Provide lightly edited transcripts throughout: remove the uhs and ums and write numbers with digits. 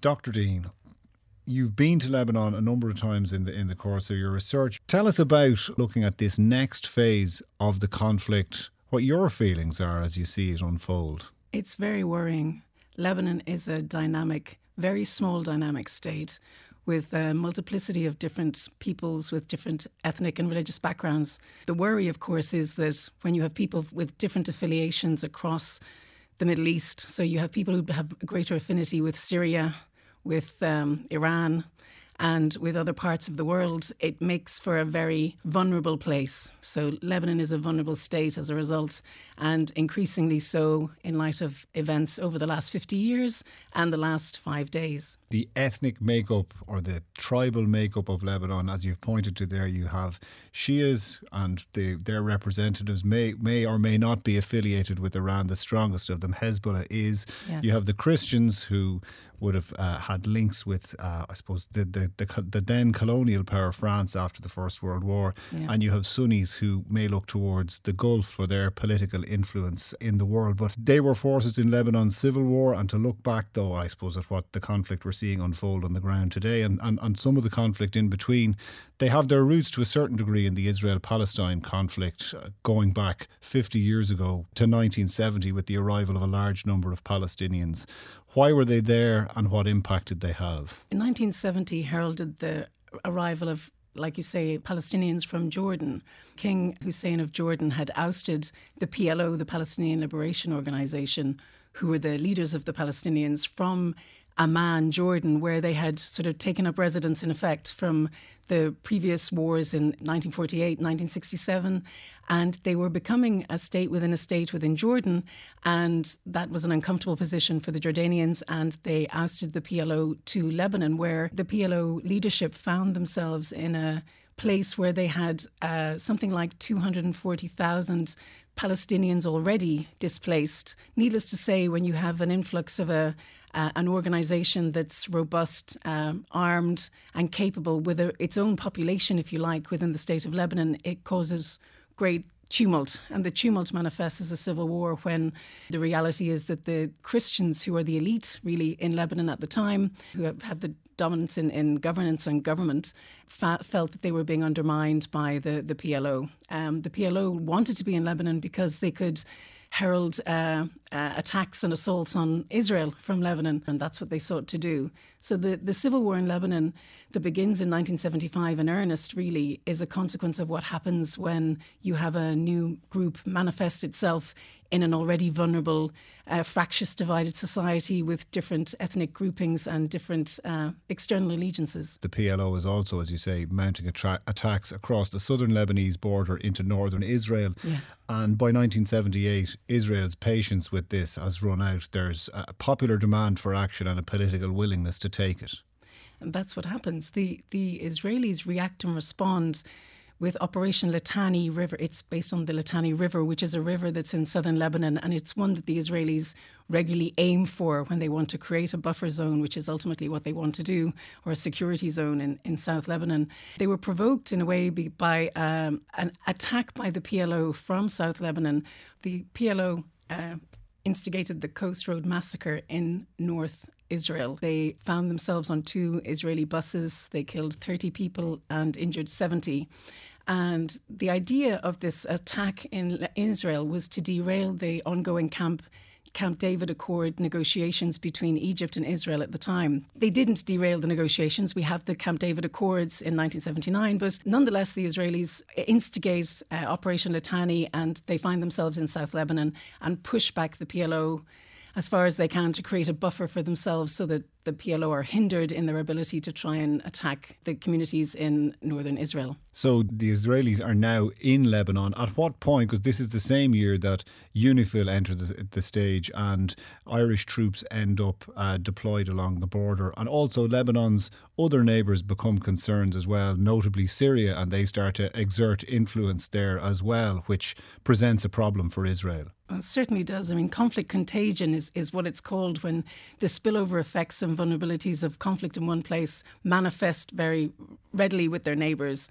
Dr. Dean, you've been to Lebanon a number of times in the course of your research. Tell us about looking at this next phase of the conflict, what your feelings are as you see it unfold. It's very worrying. Lebanon is a dynamic, very small dynamic state with a multiplicity of different peoples with different ethnic and religious backgrounds. The worry, of course, is that when you have people with different affiliations across the Middle East, so you have people who have a greater affinity with Syria, with Iran, and with other parts of the world, it makes for a very vulnerable place. So Lebanon is a vulnerable state as a result, and increasingly so in light of events over the last 50 years and the last 5 days. The ethnic makeup or the tribal makeup of Lebanon, as you've pointed to there, you have Shias and their representatives may or may not be affiliated with Iran. The strongest of them, Hezbollah, is. Yes. You have the Christians who would have had links with, I suppose, the then colonial power France after the First World War. Yeah. And you have Sunnis who may look towards the Gulf for their political influence in the world. But they were forces in Lebanon's civil war. And to look back, though, I suppose, at what the conflict we're seeing unfold on the ground today and some of the conflict in between, they have their roots to a certain degree in the Israel-Palestine conflict going back 50 years ago to 1970 with the arrival of a large number of Palestinians. Why were they there and what impact did they have? In 1970 heralded the arrival of, like you say, Palestinians from Jordan. King Hussein of Jordan had ousted the PLO, the Palestinian Liberation Organization, who were the leaders of the Palestinians, from Amman, Jordan, where they had sort of taken up residence in effect from the previous wars in 1948, 1967, and they were becoming a state within Jordan, and that was an uncomfortable position for the Jordanians, and they ousted the PLO to Lebanon, where the PLO leadership found themselves in a place where they had something like 240,000 Palestinians already displaced. Needless to say, when you have an influx of an organisation that's robust, armed and capable with its own population, if you like, within the state of Lebanon, it causes great tumult. And the tumult manifests as a civil war when the reality is that the Christians, who are the elite really in Lebanon at the time, who have the dominance in governance and government, felt that they were being undermined by the PLO. The PLO wanted to be in Lebanon because they could herald attacks and assaults on Israel from Lebanon, and that's what they sought to do. So the civil war in Lebanon that begins in 1975 in earnest really is a consequence of what happens when you have a new group manifest itself in an already vulnerable, fractious, divided society with different ethnic groupings and different external allegiances. The PLO is also, as you say, mounting attacks across the southern Lebanese border into northern Israel. Yeah. And by 1978, Israel's patience with this has run out. There's a popular demand for action and a political willingness to take it. And that's what happens. The Israelis react and respond with Operation Litani River. It's based on the Litani River, which is a river that's in southern Lebanon, and it's one that the Israelis regularly aim for when they want to create a buffer zone, which is ultimately what they want to do, or a security zone in South Lebanon. They were provoked in a way by an attack by the PLO from South Lebanon. The PLO instigated the Coast Road massacre in North Israel. They found themselves on 2 Israeli buses. They killed 30 people and injured 70. And the idea of this attack in Israel was to derail the ongoing Camp David Accord negotiations between Egypt and Israel at the time. They didn't derail the negotiations. We have the Camp David Accords in 1979, but nonetheless the Israelis instigate Operation Litani, and they find themselves in South Lebanon and push back the PLO as far as they can to create a buffer for themselves so that the PLO are hindered in their ability to try and attack the communities in northern Israel. So the Israelis are now in Lebanon. At what point, because this is the same year that UNIFIL entered the stage and Irish troops end up deployed along the border, and also Lebanon's other neighbours become concerned as well, notably Syria, and they start to exert influence there as well, which presents a problem for Israel. Well, it certainly does. I mean, conflict contagion is what it's called when the spillover effects and vulnerabilities of conflict in one place manifest very readily with their neighbours.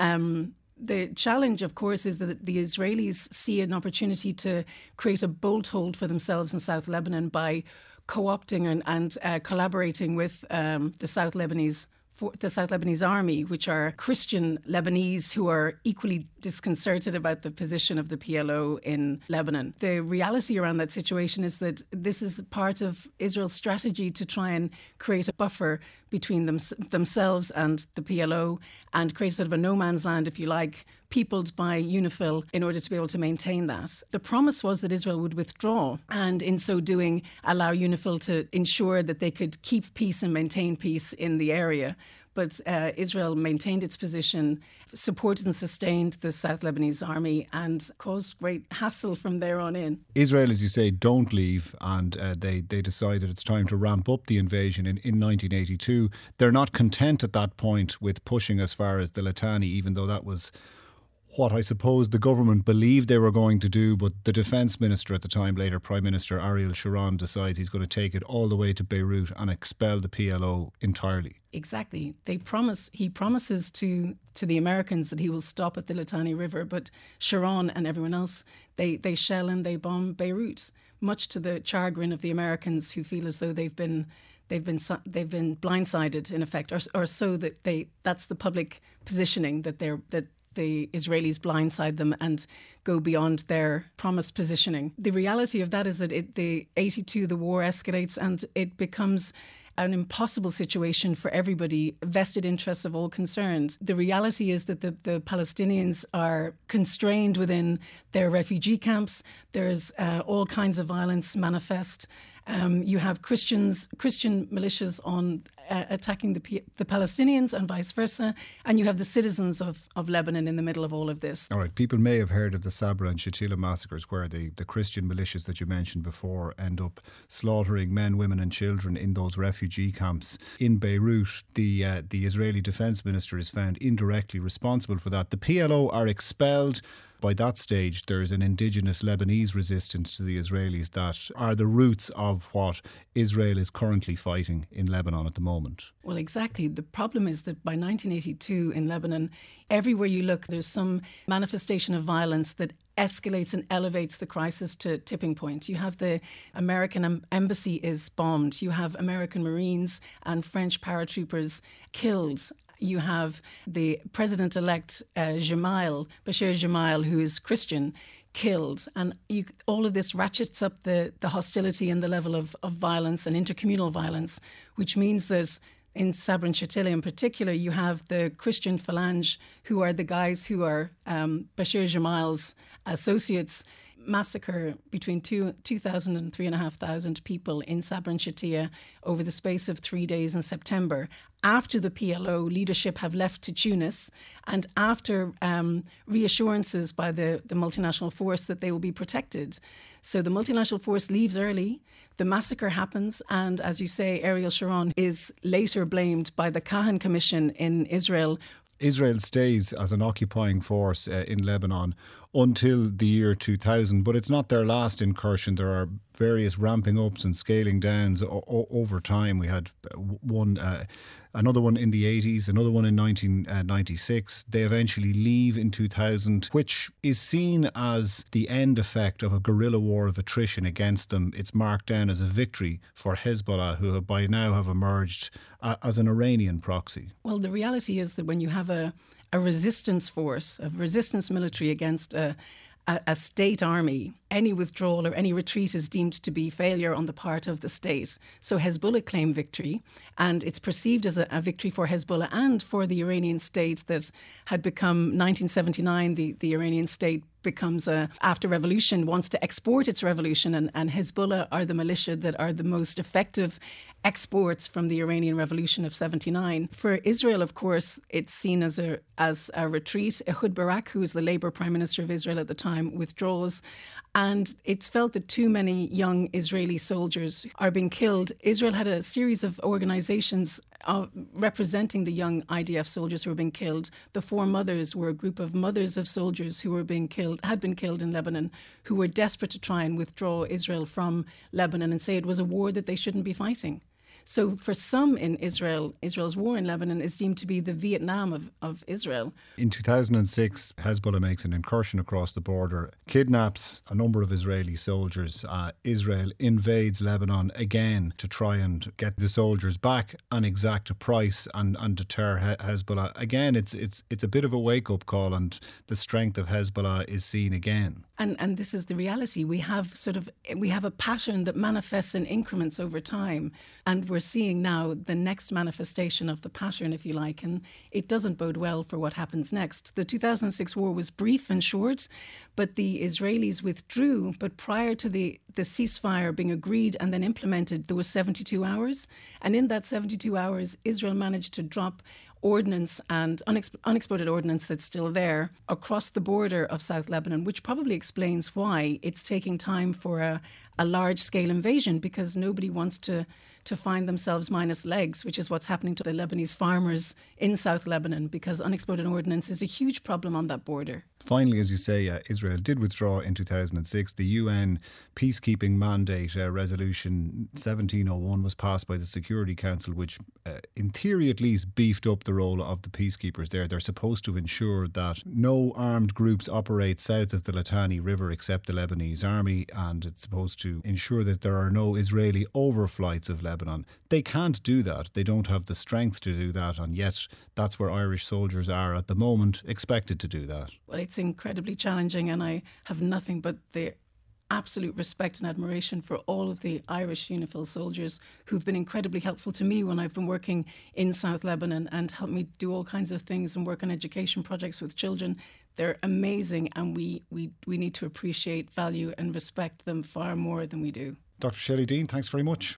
The challenge, of course, is that the Israelis see an opportunity to create a bolt hold for themselves in South Lebanon by co-opting and collaborating with the South Lebanese army, which are Christian Lebanese who are equally disconcerted about the position of the PLO in Lebanon. The reality around that situation is that this is part of Israel's strategy to try and create a buffer between themselves and the PLO and create sort of a no man's land, if you like, peopled by UNIFIL in order to be able to maintain that. The promise was that Israel would withdraw and in so doing allow UNIFIL to ensure that they could keep peace and maintain peace in the area. But Israel maintained its position, supported and sustained the South Lebanese army and caused great hassle from there on in. Israel, as you say, don't leave, and they decided it's time to ramp up the invasion in 1982. They're not content at that point with pushing as far as the Litani, even though that was what I suppose the government believed they were going to do, but the defence minister at the time, later Prime Minister Ariel Sharon, decides he's going to take it all the way to Beirut and expel the PLO entirely. Exactly. He promises to the Americans that he will stop at the Litani River, but Sharon and everyone else, they shell and they bomb Beirut, much to the chagrin of the Americans, who feel as though they've been blindsided in effect, or so that that's the public positioning, that the Israelis blindside them and go beyond their promised positioning. The reality of that is that the war escalates and it becomes an impossible situation for everybody, vested interests of all concerned. The reality is that the Palestinians are constrained within their refugee camps. There's all kinds of violence manifest. You have Christian militias on attacking the Palestinians and vice versa, and you have the citizens of Lebanon in the middle of all of this. All right, people may have heard of the Sabra and Shatila massacres, where the Christian militias that you mentioned before end up slaughtering men, women and children in those refugee camps in Beirut. The Israeli Defence Minister is found indirectly responsible for that. The PLO are expelled. By that stage, there is an indigenous Lebanese resistance to the Israelis that are the roots of what Israel is currently fighting in Lebanon at the moment. Well, exactly. The problem is that by 1982 in Lebanon, everywhere you look, there's some manifestation of violence that escalates and elevates the crisis to tipping point. You have the American embassy is bombed. You have American Marines and French paratroopers killed. You have the president-elect Bashir Gemayel, who is Christian, killed. And all of this ratchets up the hostility and the level of violence and intercommunal violence, which means that in Sabra and Shatila in particular, you have the Christian Phalange, who are the guys who are Bashir Gemayel's associates, massacre between 2,000 and 3,500 people in Sabra and Shatila over the space of 3 days in September, after the PLO leadership have left to Tunis and after reassurances by the multinational force that they will be protected. So the multinational force leaves early, the massacre happens, and as you say, Ariel Sharon is later blamed by the Kahan Commission in Israel. Israel stays as an occupying force in Lebanon until the year 2000, but it's not their last incursion. There are various ramping ups and scaling downs over time. We had another one in the 80s, another one in 1996. They eventually leave in 2000, which is seen as the end effect of a guerrilla war of attrition against them. It's marked down as a victory for Hezbollah, who by now have emerged as an Iranian proxy. Well, the reality is that when you have a resistance force, a resistance military against a state army, any withdrawal or any retreat is deemed to be failure on the part of the state. So Hezbollah claim victory, and it's perceived as a victory for Hezbollah and for the Iranian state that had become, 1979, the Iranian state becomes, after revolution, wants to export its revolution, and Hezbollah are the militia that are the most effective exports from the Iranian Revolution of 79. For Israel, of course, it's seen as a retreat. Ehud Barak, who was the Labour Prime Minister of Israel at the time, withdraws. And it's felt that too many young Israeli soldiers are being killed. Israel had a series of organisations representing the young IDF soldiers who were being killed. The Four Mothers were a group of mothers of soldiers who were had been killed in Lebanon, who were desperate to try and withdraw Israel from Lebanon and say it was a war that they shouldn't be fighting. So for some in Israel, Israel's war in Lebanon is deemed to be the Vietnam of Israel. In 2006, Hezbollah makes an incursion across the border, kidnaps a number of Israeli soldiers. Israel invades Lebanon again to try and get the soldiers back and exact a price and deter Hezbollah. Again, it's a bit of a wake-up call, and the strength of Hezbollah is seen again. And this is the reality. We have a pattern that manifests in increments over time, and we're seeing now the next manifestation of the pattern, if you like, and it doesn't bode well for what happens next. The 2006 war was brief and short, but the Israelis withdrew. But prior to the ceasefire being agreed and then implemented, there was 72 hours, and in that 72 hours, Israel managed to drop ordnance and unexploded ordnance that's still there across the border of South Lebanon, which probably explains why it's taking time for a large-scale invasion, because nobody wants to find themselves minus legs, which is what's happening to the Lebanese farmers in South Lebanon, because unexploded ordnance is a huge problem on that border. Finally, as you say, Israel did withdraw in 2006. The UN peacekeeping mandate resolution 1701 was passed by the Security Council, which in theory at least beefed up the role of the peacekeepers there. They're supposed to ensure that no armed groups operate south of the Litani River except the Lebanese army, and it's supposed to ensure that there are no Israeli overflights of Lebanon. They can't do that. They don't have the strength to do that, and yet that's where Irish soldiers are at the moment, expected to do that. Well, it's incredibly challenging, and I have nothing but the absolute respect and admiration for all of the Irish UNIFIL soldiers who've been incredibly helpful to me when I've been working in South Lebanon and helped me do all kinds of things and work on education projects with children. They're amazing, and we need to appreciate, value and respect them far more than we do. Dr. Shelley Dean, thanks very much.